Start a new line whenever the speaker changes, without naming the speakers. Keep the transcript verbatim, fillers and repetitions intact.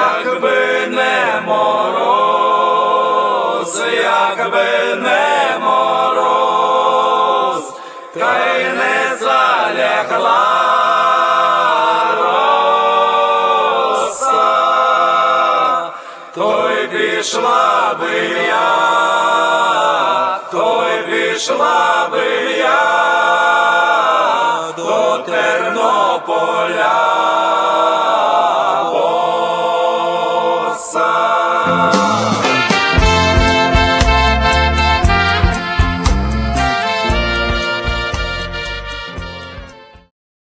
якби не мороз, якби не мороз, та й не залягла роса, то й пішла би я, то й пішла би я